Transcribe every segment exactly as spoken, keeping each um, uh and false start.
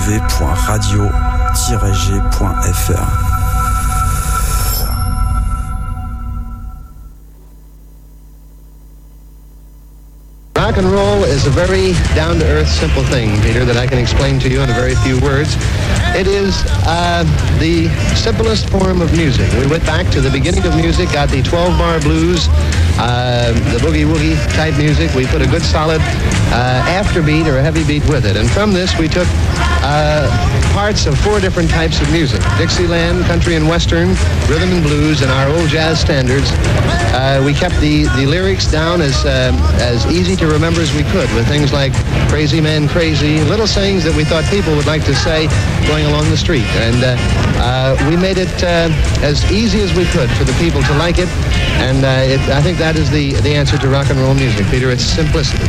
w point radio tiret g point f r. Rock and roll is a very down-to-earth, simple thing, Peter, that I can explain to you in a very few words. It is uh, the simplest form of music. We went back to the beginning of music, got the twelve-bar blues, uh, the boogie-woogie type music. We put a good solid uh, afterbeat or a heavy beat with it. And from this, we took uh, parts of four different types of music: Dixieland, country and western, rhythm and blues, and our old jazz standards. Uh, we kept the, the lyrics down as uh, as easy to remember as we could, with things like "Crazy Man, Crazy," little sayings that we thought people would like to say going along the street. And uh, uh, we made it uh, as easy as we could for the people to like it. And uh, it, I think that is the, the answer to rock and roll music, Peter. It's simplicity.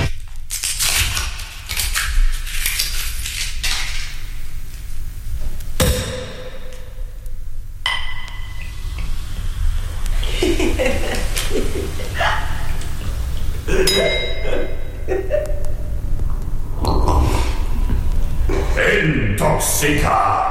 Intoxica.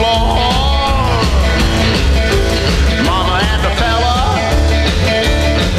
Mama and the fella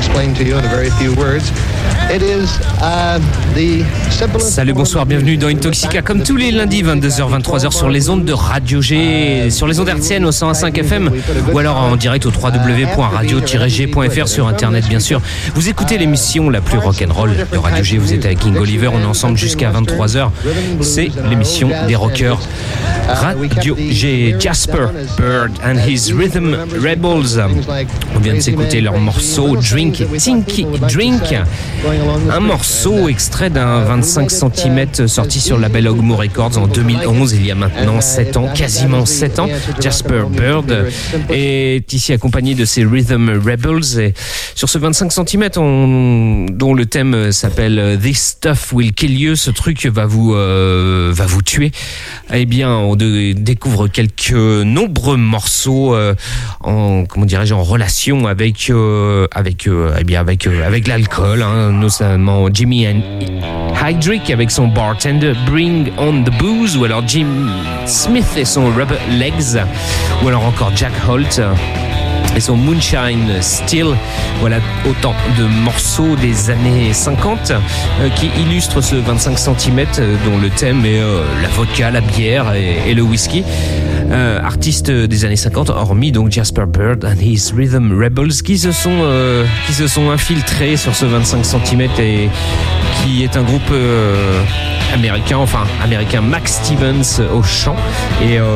explain to you in a very few words. It is uh, the simplest. Salut, bonsoir, bienvenue dans Intoxica, comme tous les lundis, vingt-deux heures, vingt-trois heures, sur les ondes de Radio G, sur les ondes hertziennes au cent un virgule cinq F M, ou alors en direct au w w w point radio tiret g point f r sur internet, bien sûr. Vous écoutez l'émission la plus rock'n'roll de Radio G, vous êtes avec King Oliver, on est ensemble jusqu'à vingt-trois heures. C'est l'émission des rockers. Radio G, Jasper Bird and his Rhythm Rebels. On vient de s'écouter leur morceau Drink, Tinky Drink. Un morceau extrait d'un vingt-cinq centimètres sorti sur le label Ogmo Records en deux mille onze, il y a maintenant sept ans, quasiment sept ans. Jasper Bird est ici accompagné de ses Rhythm Rebels. Et sur ce vingt-cinq centimètres, on, dont le thème s'appelle This Stuff Will Kill You, ce truc va vous, euh, va vous tuer, eh bien, on de, découvre quelques nombreux morceaux euh, en, comment dirais-je, en relation avec, euh, avec, euh, eh bien, avec, euh, avec l'alcool, hein, notamment Jimi Hendrix avec son Bartender, Bring on the Booze, ou alors Jim Smith et son Rubber Legs, ou alors encore Jack Holt et son Moonshine Still. Voilà autant de morceaux des années cinquante euh, qui illustrent ce vingt-cinq centimètres euh, dont le thème est euh, la vodka, la bière et, et le whisky. Euh, artistes des années cinquante, hormis donc Jasper Bird and his Rhythm Rebels, qui se sont euh, qui se sont infiltrés sur ce vingt-cinq centimètres et qui est un groupe euh, américain, enfin américain, Max Stevens au chant et euh,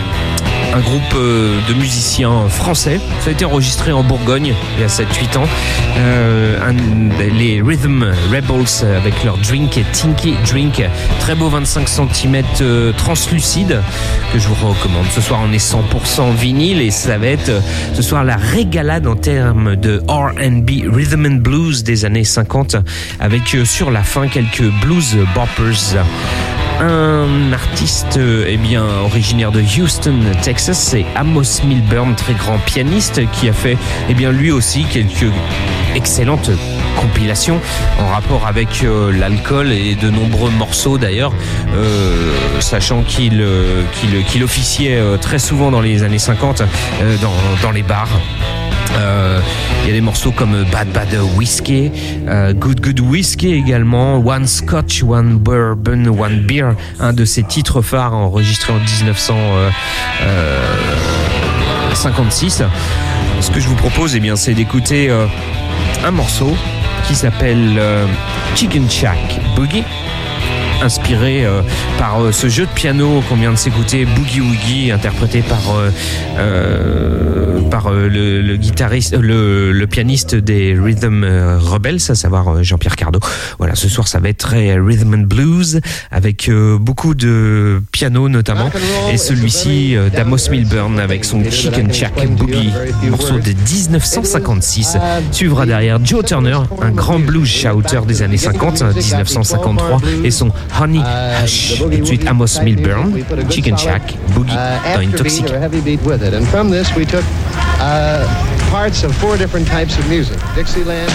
un groupe de musiciens français. Ça a été enregistré en Bourgogne il y a sept huit ans. Euh, un, les Rhythm Rebels avec leur Drink et Tinky Drink. Très beau vingt-cinq centimètres euh, translucide que je vous recommande. Ce soir, on est cent pour cent vinyle et ça va être ce soir la régalade en termes de R and B, Rhythm and Blues des années cinquante, avec euh, sur la fin quelques blues boppers. Un artiste eh bien, originaire de Houston, Texas, c'est Amos Milburn, très grand pianiste, qui a fait eh bien, lui aussi quelques excellentes compilations en rapport avec euh, l'alcool et de nombreux morceaux d'ailleurs, euh, sachant qu'il, euh, qu'il, qu'il officiait euh, très souvent dans les années cinquante euh, dans, dans les bars. Il euh, y a des morceaux comme Bad Bad Whiskey, euh, Good Good Whiskey également, One Scotch, One Bourbon, One Beer, un de ses titres phares enregistré en dix-neuf cent cinquante-six. Ce que je vous propose, eh bien, c'est d'écouter euh, un morceau qui s'appelle euh, Chicken Shack Boogie, inspiré euh, par euh, ce jeu de piano qu'on vient de s'écouter, Boogie Woogie, interprété par euh, euh, par euh, le, le guitariste, euh, le, le pianiste des Rhythm euh, Rebels, à savoir euh, Jean-Pierre Cardo. Voilà, ce soir ça va être très Rhythm and Blues avec euh, beaucoup de piano notamment, et celui-ci euh, d'Amos Milburn avec son Chicken Shack Boogie, morceau de dix-neuf cent cinquante-six. Suivra derrière Joe Turner, un grand blues shouter des années cinquante, dix-neuf cent cinquante-trois, et son Honey Hush. Tout de suite Amos Milburn, Chicken Shack Boogie dans Intoxica. And from this we took uh, parts of four different types of music. Dixieland.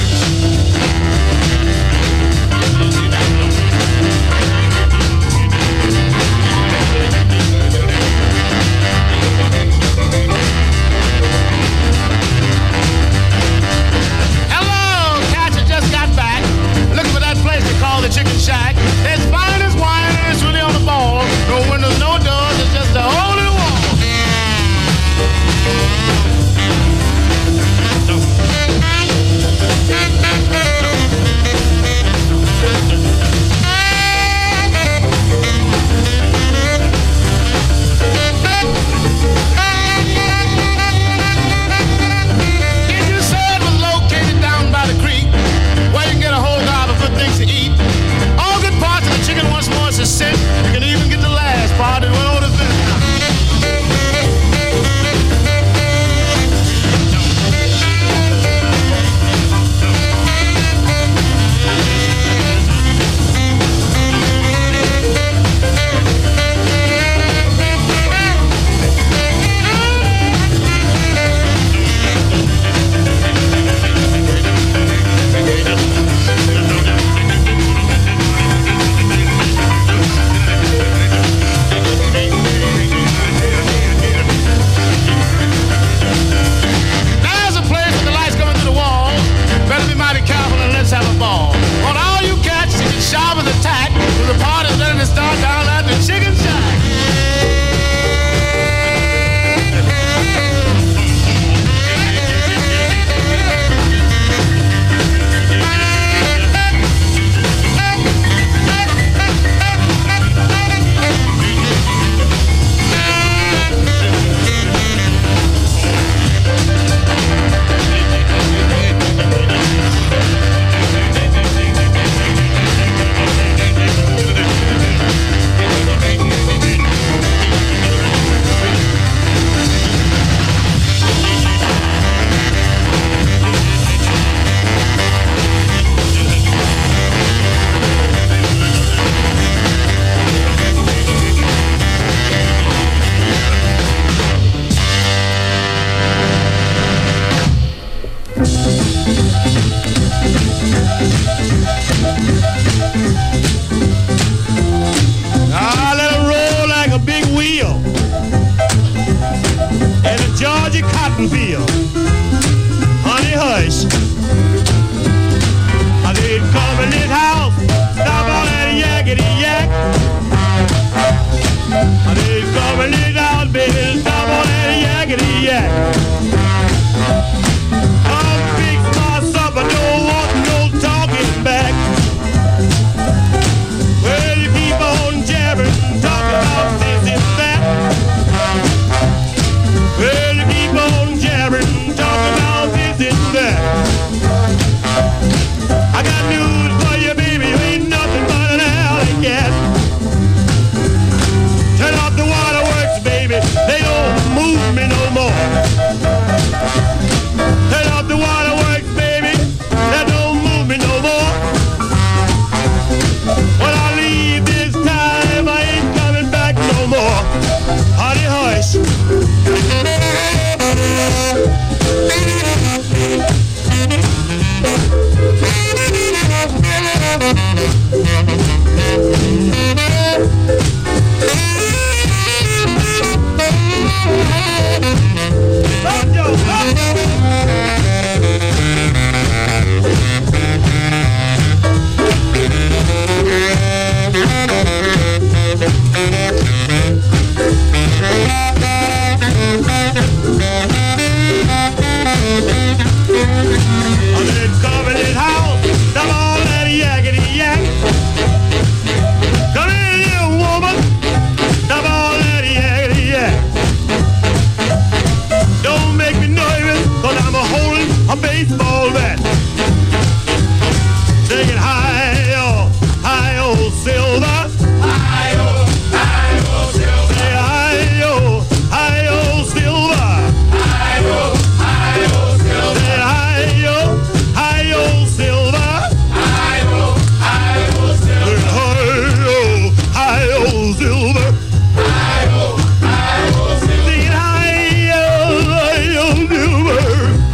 Chicken Shack. It's fine as wine and it's really on the ball. No windows, no doors, it's just a hole in the wall. No. cotton field. Honey, hush. I did come in this house, stop on that yakety yak. I did come in this house, baby, stop on that yakety yak. I'll fix myself, I don't want no talking back. Well, you keep on jabbering, talking about this and that. Well, you keep on jabbering, talking about this and that. I got news for you, baby, you ain't nothing but an alley cat. Turn off the waterworks, baby, they don't move me no more. Turn off the waterworks, baby, that don't move me no more. When I leave this time, I ain't coming back no more. Honey, hush. A baseball bat. Sing it high-oh, high-oh, silver. High-oh, high-oh, silver. Say high-oh, high-oh, silver. High-oh, high-oh, silver. Say high-oh, high-oh, silver. High-oh, high-oh, silver. Say high-oh, high-oh, silver. High-oh, high-oh, silver. Sing it high-oh, high-oh, silver.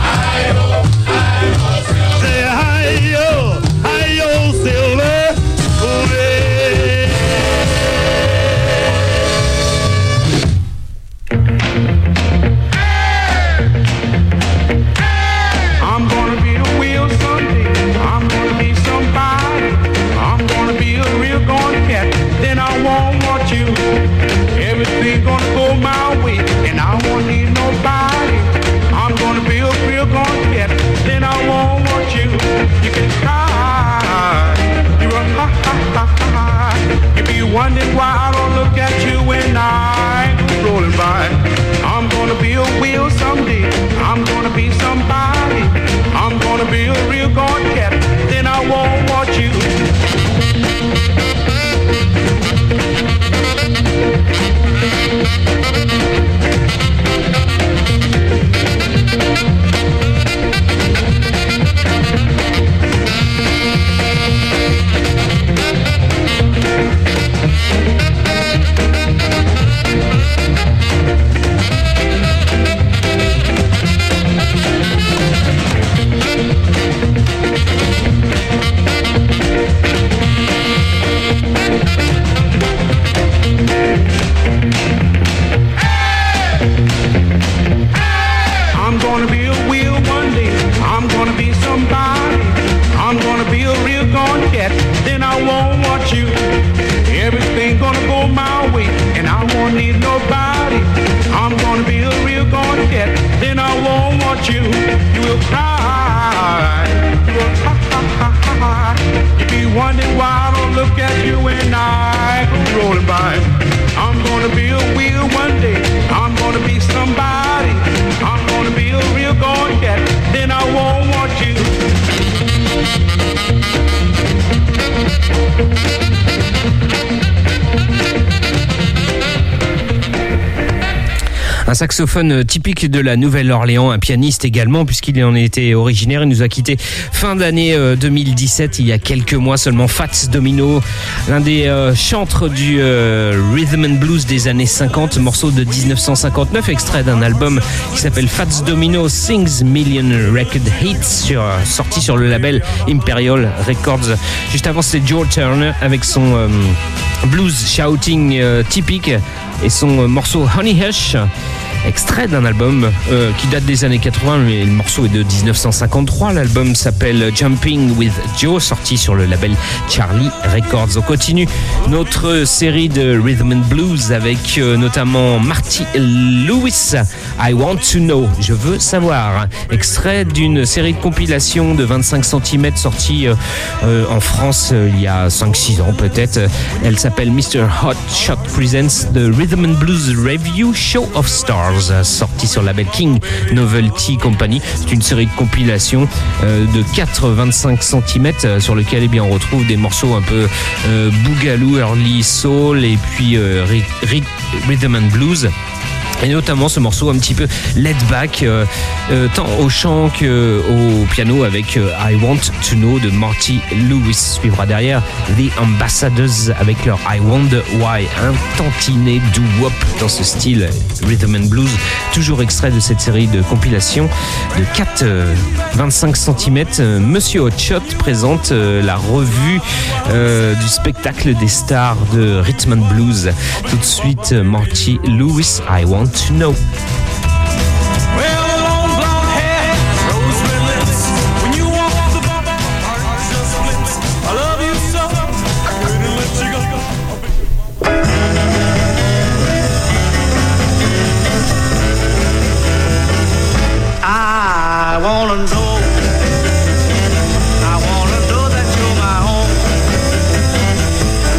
Everything gonna go my way, and I won't need nobody. I'm gonna be a real gonna get, then I won't want you. You can cry, you a ha ha ha ha. You be wondering why I don't look at you when I go rolling by. I'm gonna be a wheel someday. I'm gonna be somebody. I'm gonna be a real gonna get, then I won't want you. Everything gonna go my way, and I won't need nobody. I'm gonna be a real gonna get, then I won't want you. You will cry, you will ha ha ha ha. You be wondering why I don't look at you when I go rolling by. I'm gonna be a wheel one day. I'm gonna be somebody. I'm gonna be a real gonna get, then I won't want you. Un saxophone typique de la Nouvelle-Orléans, un pianiste également puisqu'il en était originaire. Il nous a quitté fin d'année deux mille dix-sept, il y a quelques mois seulement. Fats Domino, l'un des euh, chantres du euh, rhythm and blues des années cinquante, morceau de dix-neuf cent cinquante-neuf, extrait d'un album qui s'appelle Fats Domino Sings Million Record Hits, sur, sorti sur le label Imperial Records. Juste avant, c'est Joe Turner avec son euh, blues shouting euh, typique et son euh, morceau Honey Hush. extrait d'un album euh, qui date des années quatre-vingts, mais le morceau est de dix-neuf cent cinquante-trois. L'album s'appelle Jumping with Joe, sorti sur le label Charlie Records. On continue notre série de Rhythm and Blues avec euh, notamment Marty Lewis, I Want to Know, je veux savoir, extrait d'une série de compilations de vingt-cinq centimètres sortie euh, euh, en France euh, il y a cinq six ans peut-être. Elle s'appelle mister Hot Shot Presents The Rhythm and Blues Review Show of Stars, sortie sur le label King Novelty Company. C'est une série de compilations euh, de quatre vingt-cinq centimètres euh, sur lequel eh bien, on retrouve des morceaux un peu euh, boogaloo, early soul et puis euh, rhythm and blues. Et notamment ce morceau un petit peu laid back, euh, euh, tant au chant qu'au piano avec euh, I Want to Know de Marty Lewis. Suivra derrière The Ambassadors avec leur I Wonder Why, un tantinet doo-wop dans ce style Rhythm and Blues, toujours extrait de cette série de compilations de quatre vingt-cinq centimètres. Monsieur Hotshot présente euh, la revue euh, du spectacle des stars de Rhythm and Blues. Tout de suite, Marty Lewis, I Want to Know.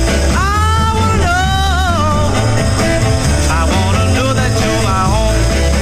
I wanna know that you're my home.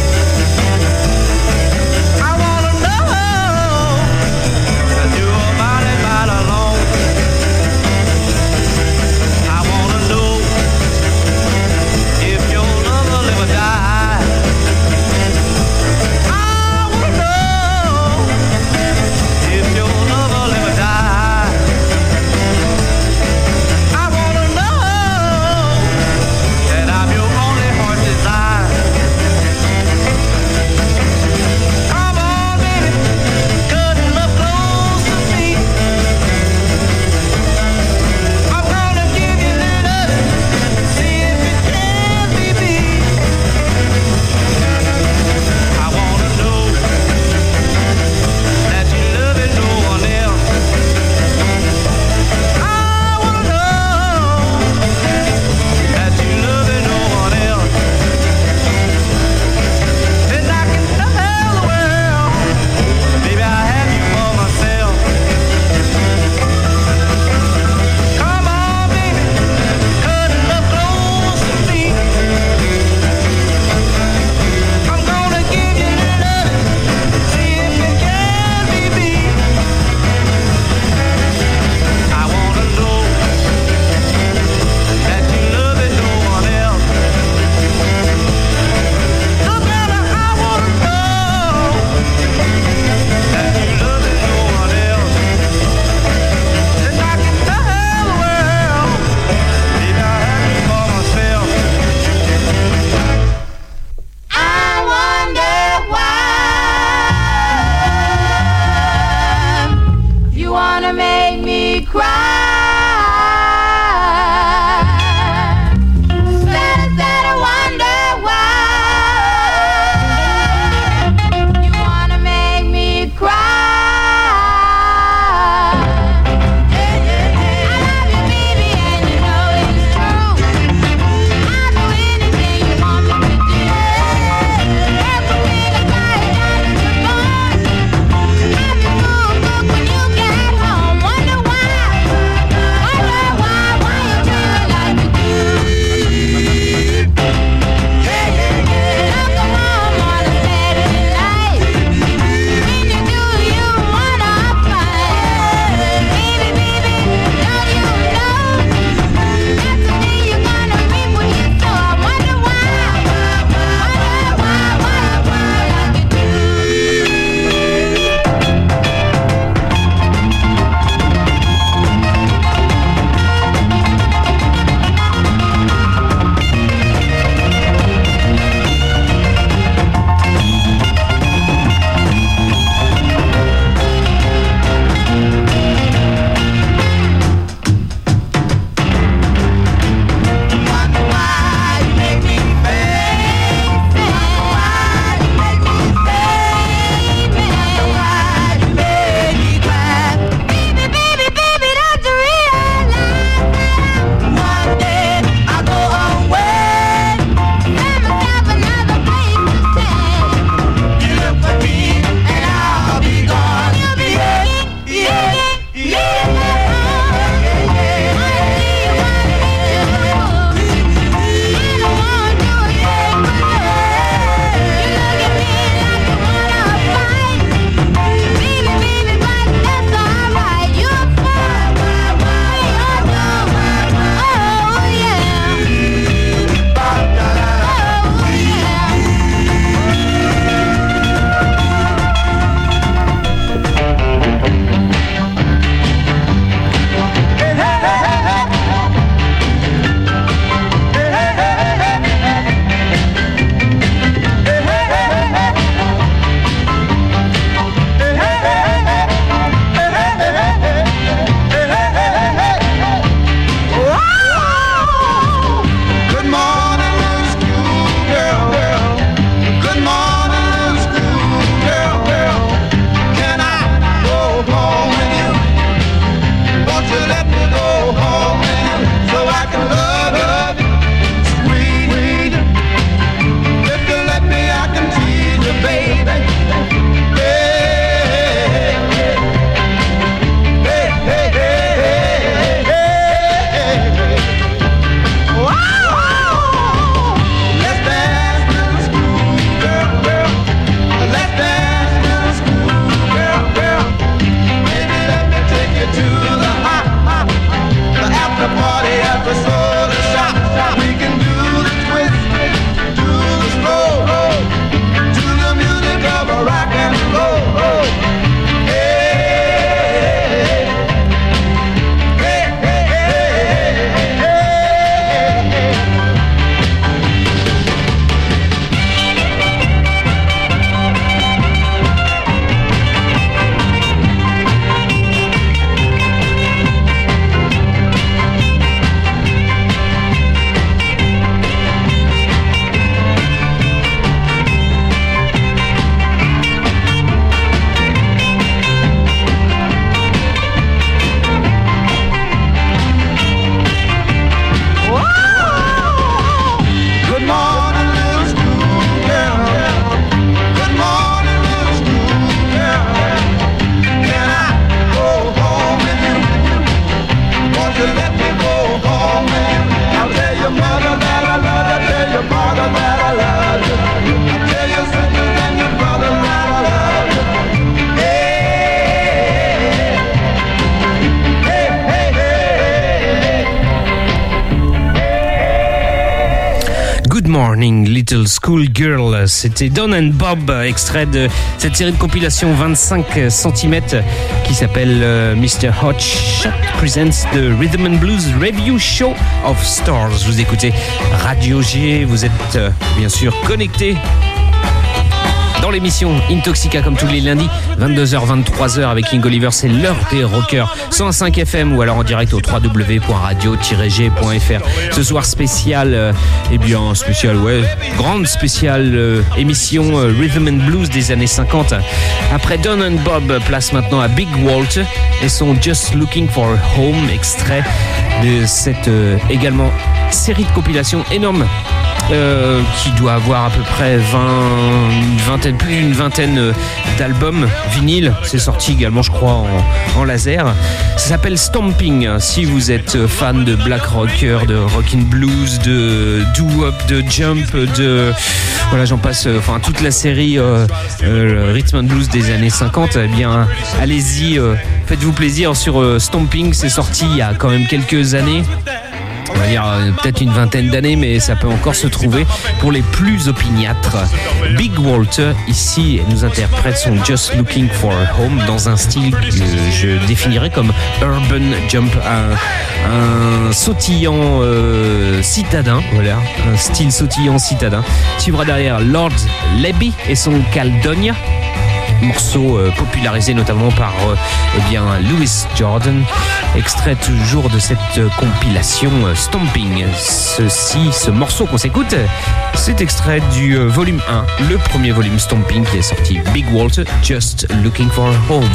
Burning Little School Girl. C'était Don and Bob, extrait de cette série de compilation vingt-cinq centimètres qui s'appelle euh, mister Hotshot Presents the Rhythm and Blues Review Show of Stars. Vous écoutez Radio G, vous êtes euh, bien sûr connectés dans l'émission Intoxica comme tous les lundis, vingt-deux heures vingt-trois heures avec King Oliver, c'est l'heure des rockers, cent un cinq F M ou alors en direct au w w w point radio tiret g point f r. Ce soir spécial, euh, eh bien spécial, ouais, grande spéciale euh, émission euh, Rhythm and Blues des années cinquante. Après Don and Bob, place maintenant à Big Walt et son Just Looking for a Home, extrait de cette euh, également série de compilations énorme. Euh, qui doit avoir à peu près vingt, une vingtaine, plus d'une vingtaine d'albums vinyles. C'est sorti également, je crois, en, en laser. Ça s'appelle Stomping. Si vous êtes fan de black rocker, de rockin' blues, de doo-wop, de jump, de voilà, j'en passe. Enfin, toute la série euh, euh, rhythm and blues des années cinquante. Eh bien, allez-y, euh, faites-vous plaisir sur euh, Stomping. C'est sorti il y a quand même quelques années. On va dire euh, peut-être une vingtaine d'années, mais ça peut encore se trouver pour les plus opiniâtres. Big Walter, ici, nous interprète son Just Looking for a Home dans un style que je définirais comme urban jump, un, un sautillant euh, citadin, voilà, un style sautillant citadin. Suivra derrière Lord Lebby et son Caledonia, morceau euh, popularisé notamment par euh, eh bien Louis Jordan, extrait toujours de cette euh, compilation euh, Stomping. Ceci, ce morceau qu'on s'écoute, c'est extrait du euh, volume un, le premier volume Stomping qui est sorti, Big Walter, Just Looking for a Home.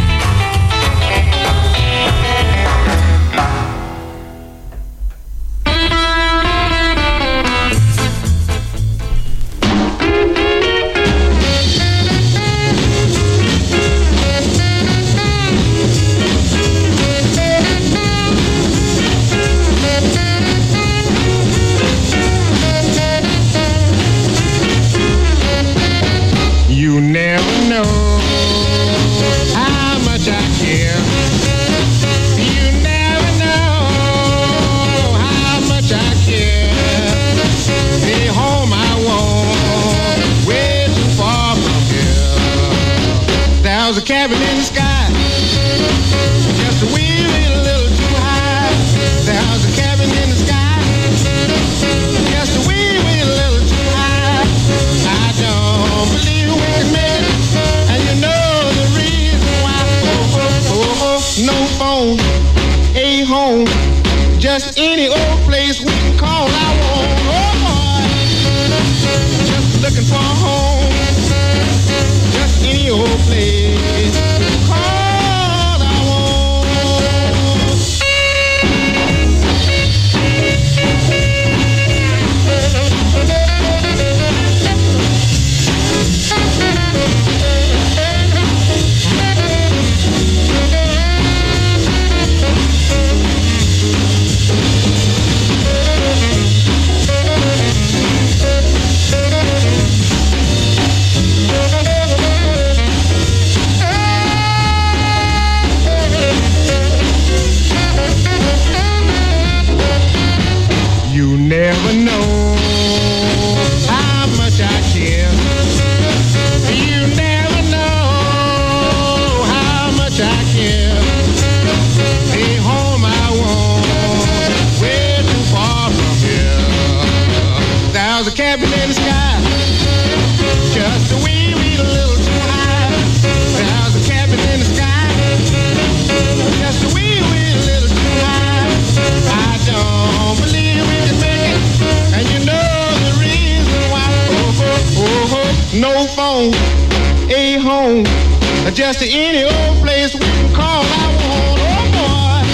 Just any old place we can call our own. Oh boy,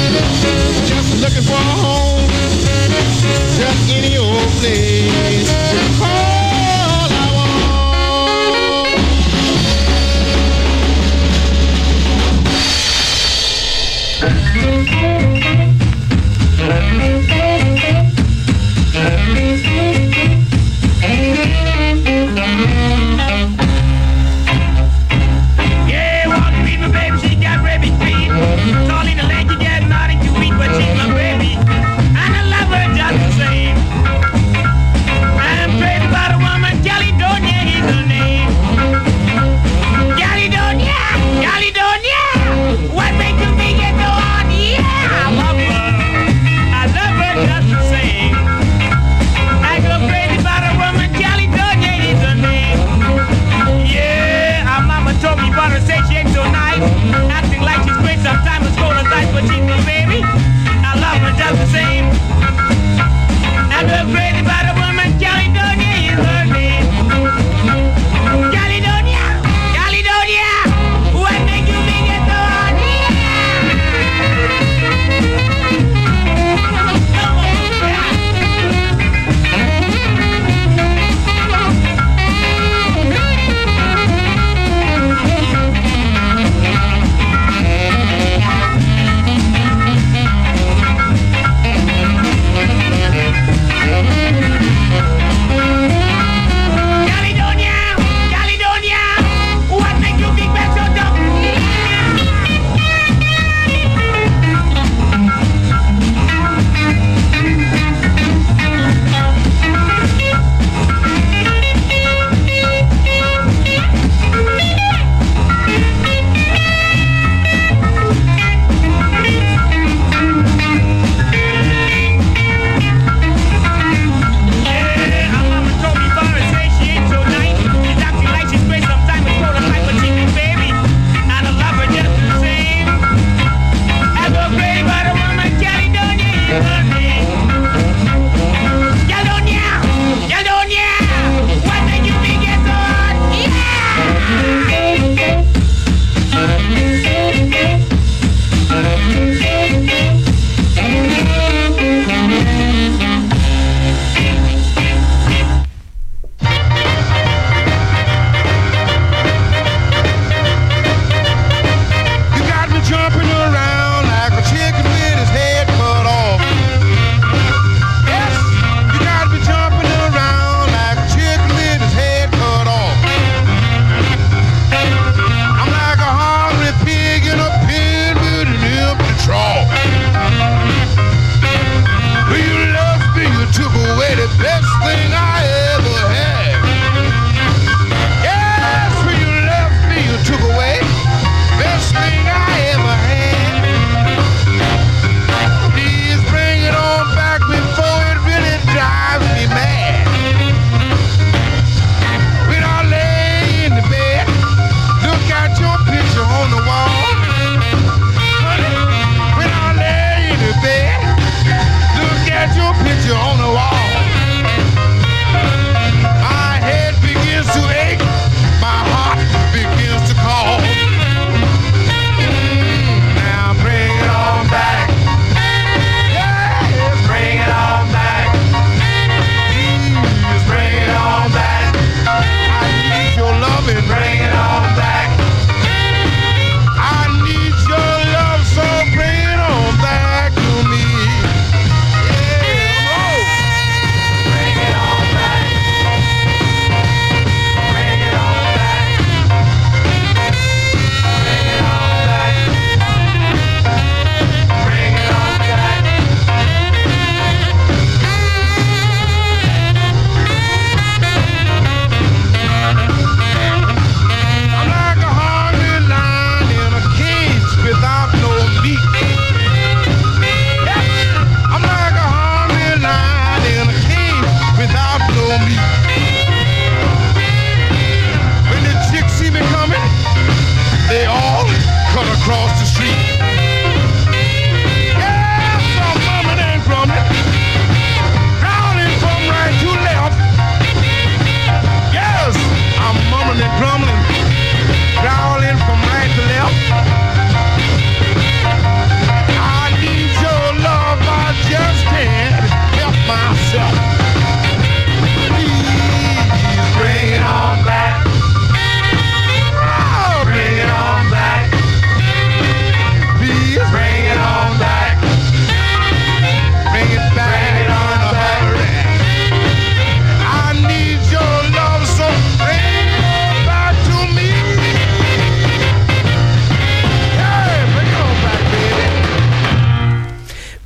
just looking for a home. Just any old place we can call our own. I'm ready.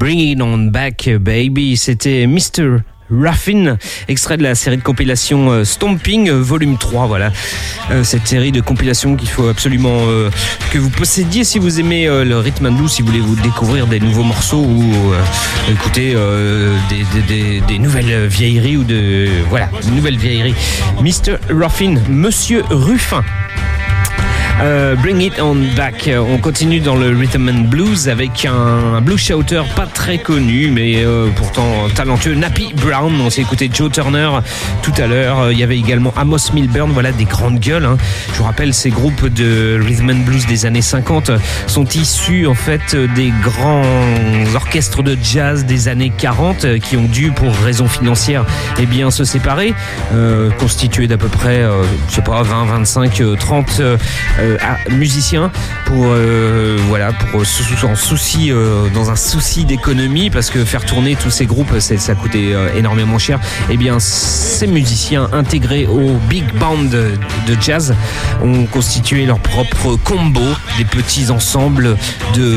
Bring It On Back Baby, c'était mister Ruffin, extrait de la série de compilation euh, Stomping euh, volume trois, voilà. Euh, cette série de compilations qu'il faut absolument euh, que vous possédiez si vous aimez euh, le rhythm and blues, si vous voulez vous découvrir des nouveaux morceaux ou euh, écouter euh, des, des, des, des nouvelles vieilleries ou de voilà, de nouvelles vieilleries. mister Ruffin, Monsieur Ruffin. Euh, Bring It On Back. On continue dans le rhythm and blues avec un, un blues shouter pas très connu mais euh, pourtant talentueux, Nappy Brown. On s'est écouté Joe Turner tout à l'heure. Il y avait également Amos Milburn, voilà des grandes gueules, hein. Je vous rappelle, ces groupes de rhythm and blues des années cinquante sont issus en fait des grands orchestres de jazz des années quarante qui ont dû, pour raisons financières, eh bien se séparer, euh, constitués d'à peu près euh, je sais pas vingt, vingt-cinq, trente euh, musiciens pour euh, voilà pour sous, en souci euh, dans un souci d'économie, parce que faire tourner tous ces groupes ça coûtait euh, énormément cher. Et eh bien ces musiciens intégrés au big band de, de jazz ont constitué leur propre combo, des petits ensembles de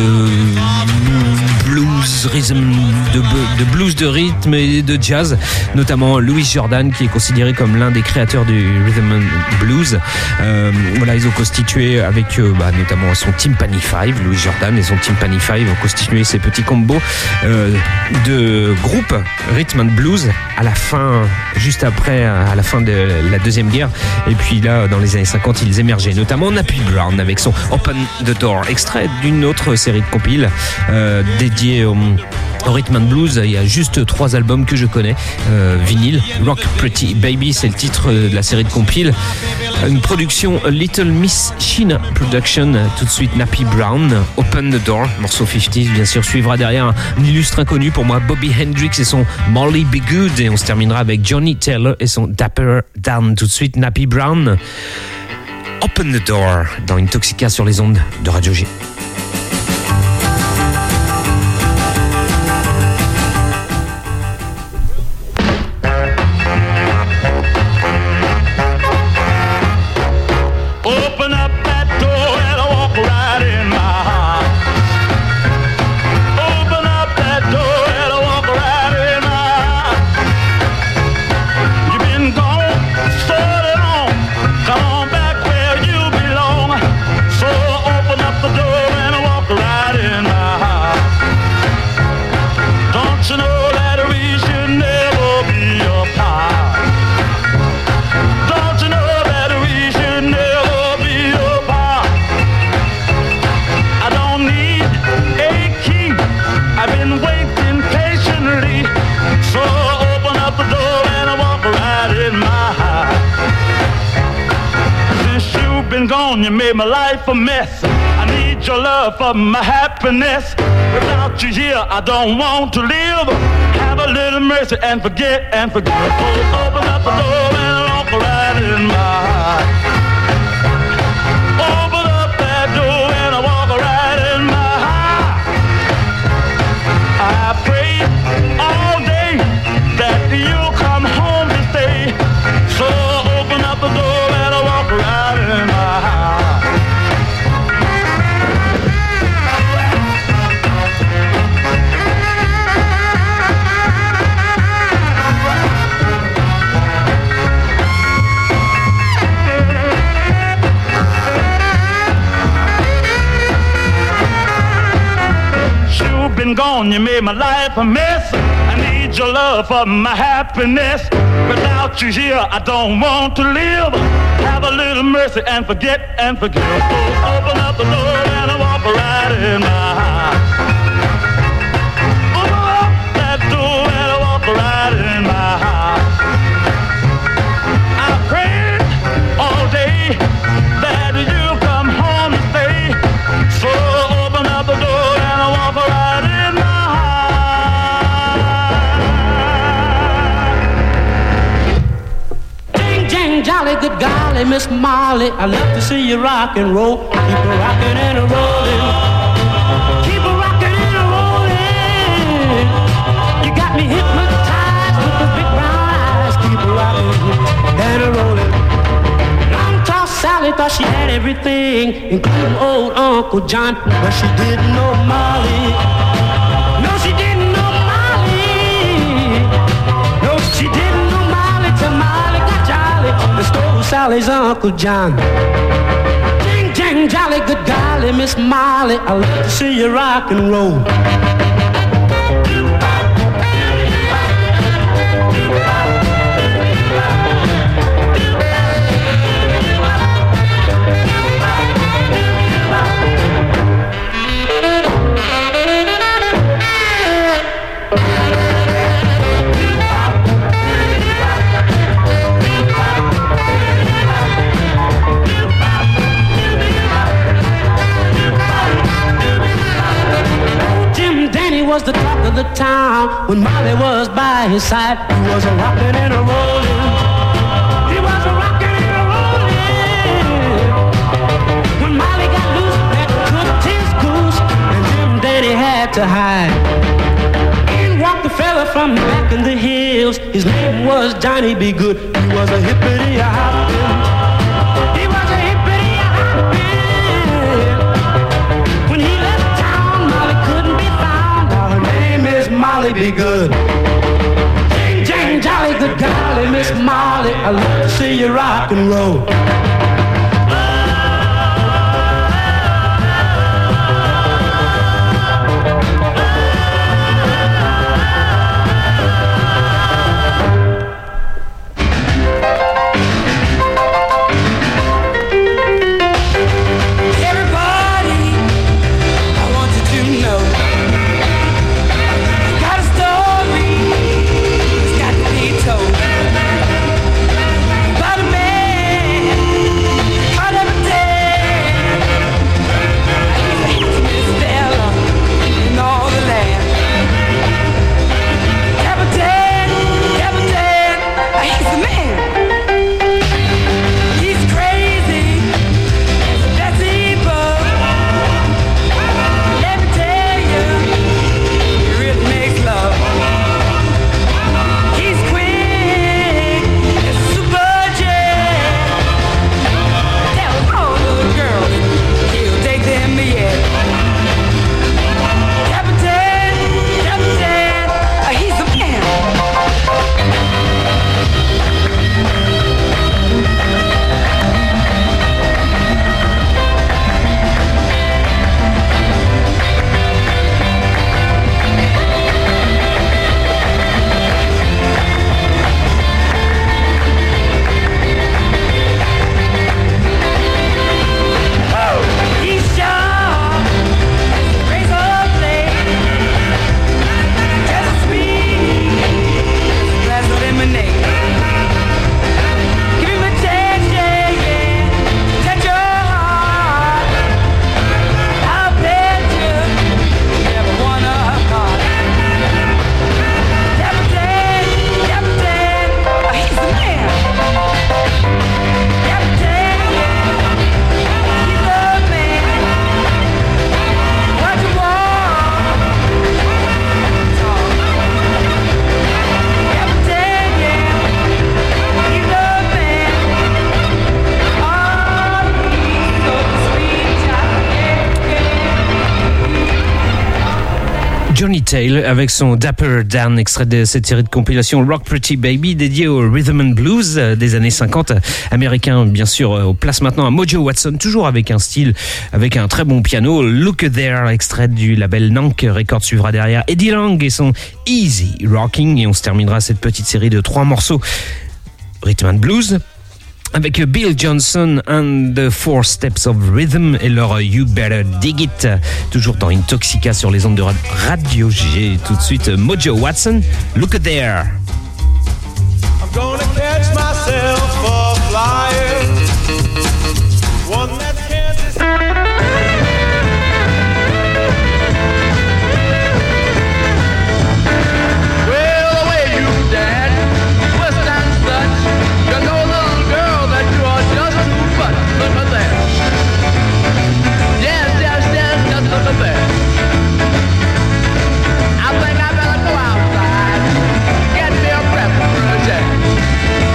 blues rhythm de, de blues de rythme et de jazz, notamment Louis Jordan qui est considéré comme l'un des créateurs du rhythm and blues. Euh, voilà, ils ont constitué avec euh, bah, notamment son Timpani cinq, Louis Jordan et son Timpani cinq ont constitué ces petits combos euh, de groupe rhythm and blues à la fin, juste après, à la fin de la Deuxième Guerre. Et puis là, dans les années cinquante, ils émergeaient, notamment Nappy Brown avec son Open the Door, extrait d'une autre série de compiles euh, dédiée au Au rhythm and blues. Il y a juste trois albums que je connais, euh, vinyle. Rock Pretty Baby, c'est le titre de la série de compiles. Une production Little Miss China Production. Tout de suite Nappy Brown, Open the Door, morceau cinquante, bien sûr. Suivra derrière un, un illustre inconnu pour moi, Bobby Hendrix et son Molly Be Good. Et on se terminera avec Johnny Taylor et son Dapper Dan. Tout de suite Nappy Brown, Open the Door, dans Intoxica sur les ondes de Radio G. You made my life a mess. I need your love for my happiness. Without you here, I don't want to live. Have a little mercy and forget and forgive. Oh, open up the door and walk right in my heart. Open up that door and walk right in my heart. I pray all day that you'll come home to stay. So open up the door and walk right in my heart. Been gone, you made my life a mess. I need your love for my happiness. Without you here, I don't want to live. Have a little mercy and forget and forgive. So open up the door and walk right in my heart. Open up that door and walk right in my heart. I prayed all day that you come home and stay. So open up the door and walk right in. Jolly good golly, Miss Molly, I love to see you rock and roll. Keep a rockin' and a rollin'. Keep a rockin' and a rollin'. You got me hypnotized with the big brown eyes. Keep a rockin' and a rollin'. Long tall Sally thought she had everything, including old Uncle John, but she didn't know Molly. No, she didn't Sally's Uncle John. Jing, jang, jolly, good golly, Miss Molly, I love to see you rock and roll. Was the talk of the town when Molly was by his side. He was a rockin' and a rollin'. He was a rockin' and a rollin'. When Molly got loose, that cooked his goose, and Jim Danny had to hide. In walked the fella from back in the hills. His name was Johnny B. Good. He was a hippity-a-hoppin'. He was a hippity-a-hoppin'. When he left town, Molly couldn't be found. Molly be good. Jing, jang, jolly, good golly, Miss Molly, I love to see you rock and roll. Johnny Tale avec son Dapper Dan, extrait de cette série de compilations Rock Pretty Baby dédiée au rhythm and blues des années cinquante américains, bien sûr. On place maintenant à Mojo Watson, toujours avec un style, avec un très bon piano. Look There, extrait du label Nank Records, suivra derrière Eddie Lang et son Easy Rocking, et on se terminera cette petite série de trois morceaux rhythm and blues avec Bill Johnson and the Four Steps of Rhythm et leur You Better Dig It, toujours dans Intoxica sur les ondes de Radio G. Tout de suite, Mojo Watson, Look There. I'm gonna catch myself a flyer, one that can't well, the way you dance, twist and such, you know, little girl, that you are just too much. Look at that. Yes, yes, yes, just look at that. I think I better go outside, get me a breakfast for a change.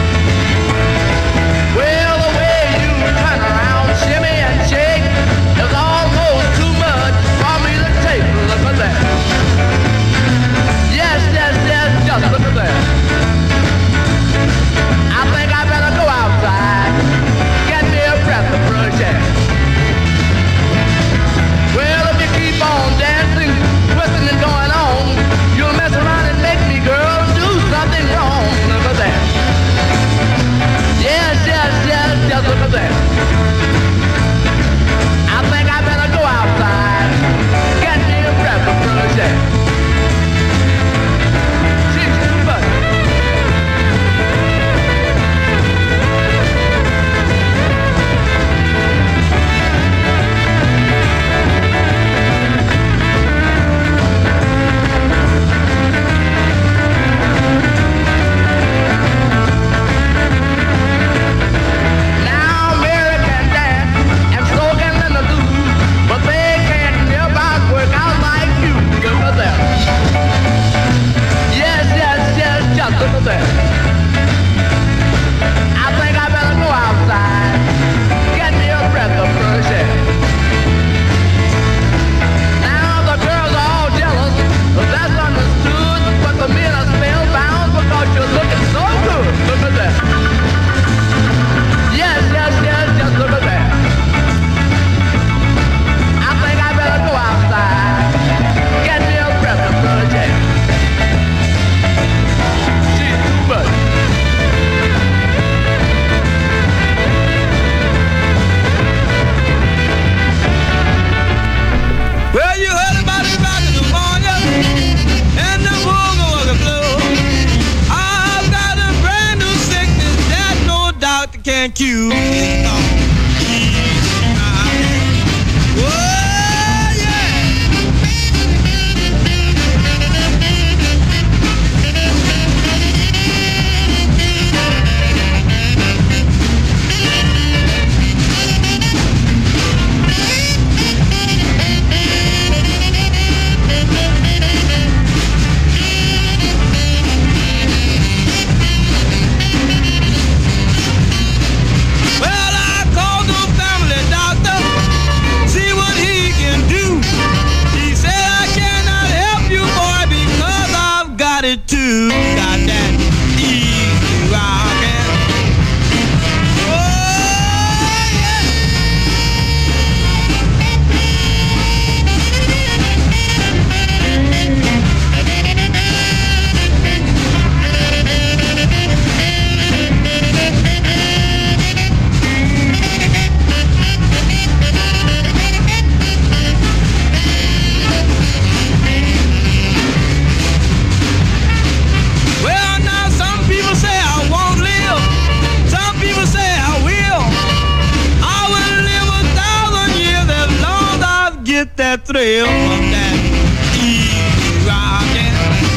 that thrill of that easy rockin'.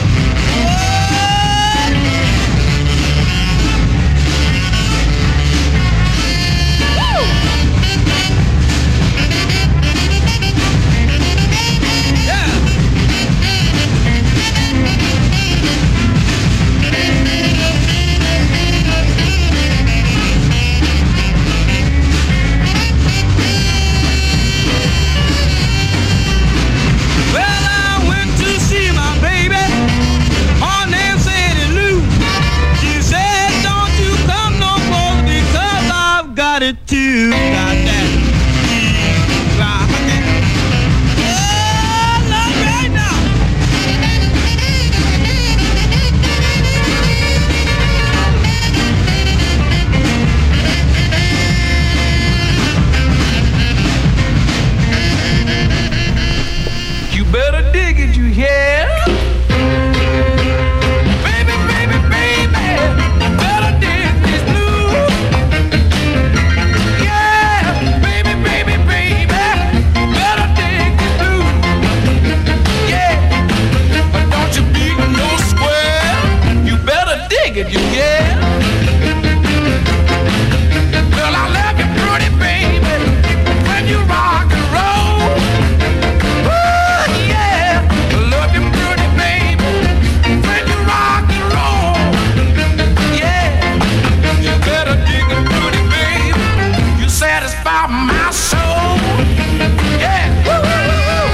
Too, got that easy rockin'. Oh, love right now. You better dig it, you hear? Baby, baby, baby, better dig this blues. Baby, baby, baby, better dig this blues. Yeah, but don't you be no square. You better dig it, you yeah. Well, I love you, pretty baby, when you rock and roll. Ooh, yeah, I love you, pretty baby, when you rock and roll. Yeah, you better dig it, pretty baby. You satisfy my soul. Yeah. Woo, woo, woo.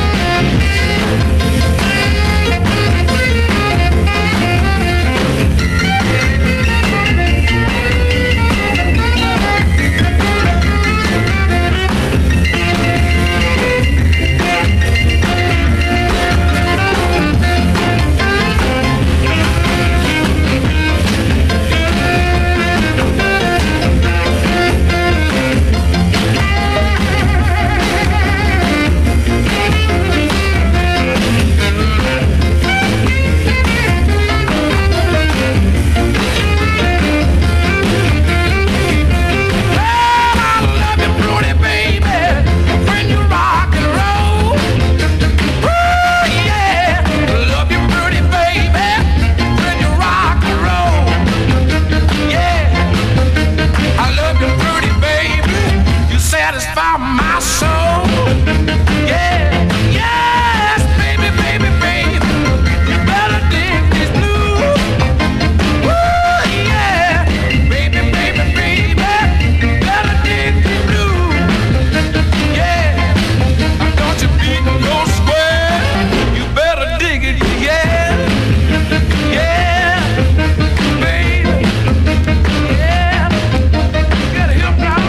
Satisfy my soul. Yeah, yes, baby, baby, baby. You better dig this blues. Woo, yeah, baby, baby, baby. You better dig this blues. Yeah, don't you be no square. You better dig it, yeah, yeah, baby, yeah. Get a hip now.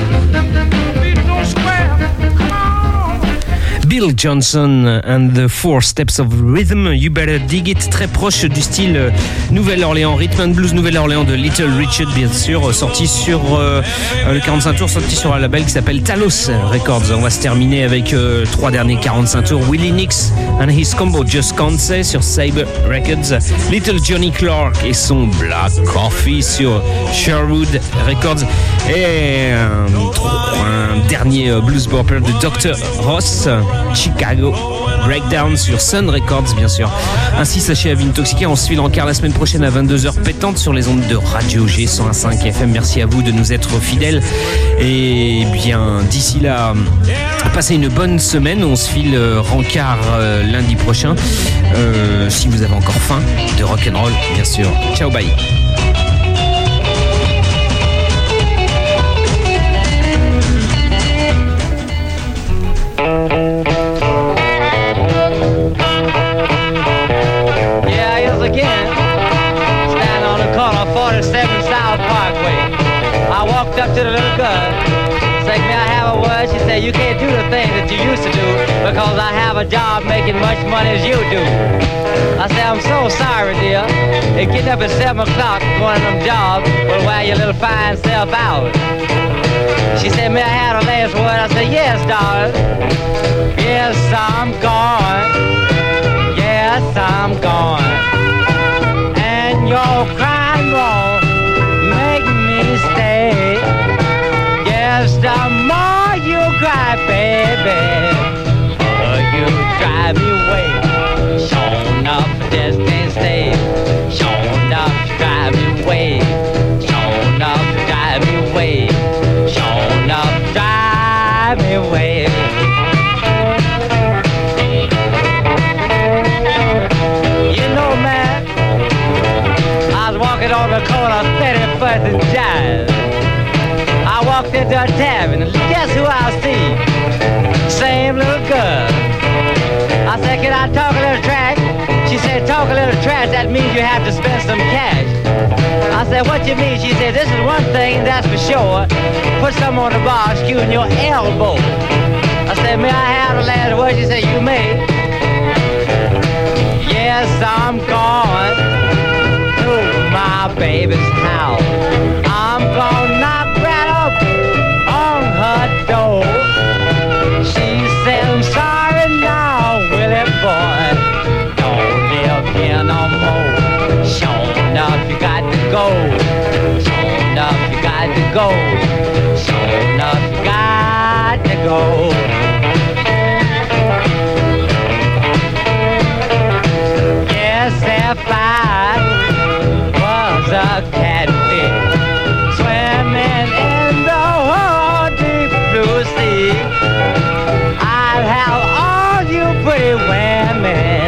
Bill Johnson and the Four Steps of Rhythm, You Better Dig It, très proche du style Nouvelle-Orléans, Rhythm and Blues Nouvelle-Orléans de Little Richard, bien sûr, sorti sur euh, le quarante-cinq tours, sorti sur un label qui s'appelle Talos Records. On va se terminer avec euh, trois derniers quarante-cinq tours, Willie Nix and his combo Just Can't Say sur Sabre Records, Little Johnny Clark et son Black Coffee sur Sherwood Records, et un, un dernier blues bopper de docteur Ross, Chicago Breakdown sur Sun Records, bien sûr. Ainsi s'achève Intoxiqué. On se file en quart la semaine prochaine à vingt-deux heures pétante sur les ondes de Radio G cent un virgule cinq F M. Merci à vous de nous être fidèles. Et bien, d'ici là, passez une bonne semaine. On se file rencard euh, lundi prochain. Euh, si vous avez encore faim de rock'n'roll, bien sûr. Ciao, bye. Again, stand on the corner, forty-seven South Parkway. I walked up to the little girl, said, may I have a word? She said, you can't do the thing that you used to do because I have a job making much money as you do. I said, I'm so sorry, dear. And getting up at seven o'clock, going to them jobs, will wear your little fine self out. She said, may I have the last word? I said, yes, darling. Yes, I'm gone. Yes, I'm gone. And your crime won't make me stay. Yes, the more you cry, baby, uh, you drive me away. Sure enough, I just can't stay. Sure enough, you drive me away. Sure enough, you drive me away. Sure enough, you drive me away. You know, man, I was walking on the corner of thirty-first and Jive. I walked into a tavern, and guess who I see? Same little girl. I said, can I talk a little trash? She said, talk a little trash, that means you have to spend some cash. I said, what you mean? She said, this is one thing, that's for sure. Put some on the bar, skewing your elbow. I said, may I have the last word? She said, you may. Yes, I'm going to my baby's house. I'm gonna knock right up on her door. She said, I'm sorry now, Willie boy, don't live here no more. Sure enough, you got to go. Sure enough, you got to go. Sure enough, you got to go. Yes, if I was a catfish swimming in the whole deep blue sea, I'd have all you pretty women